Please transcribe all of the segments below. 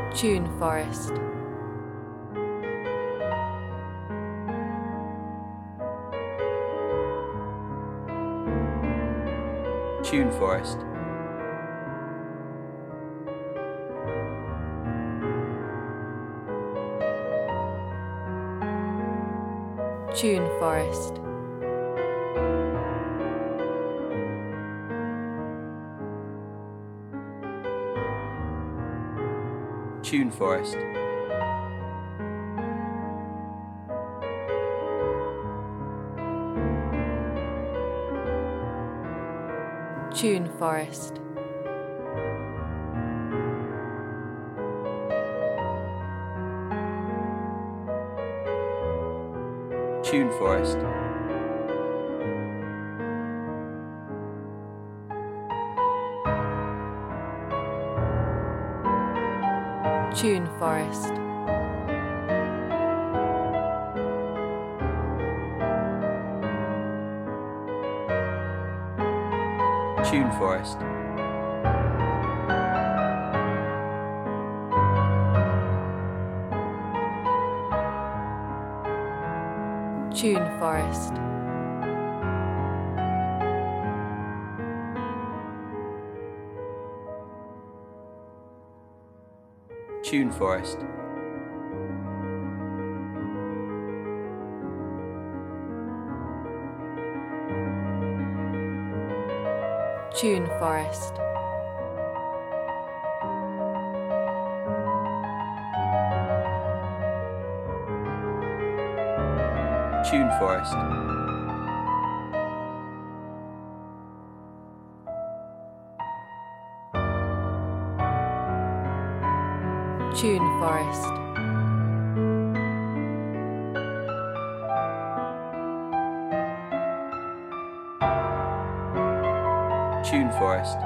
Tune Forest. Tune Forest. Tune Forest. Tune Forest. Tune Forest. Tune Forest. Tune Forest. Tune Forest. Tune Forest. Tune Forest. Tune Forest. Tune Forest. Tune Forest. Tune Forest.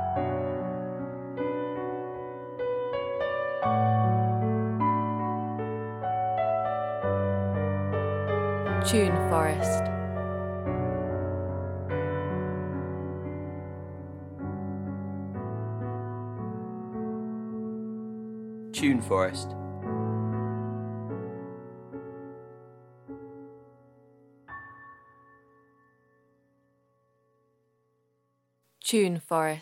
Tune Forest. Tune Forest. Tune Forest.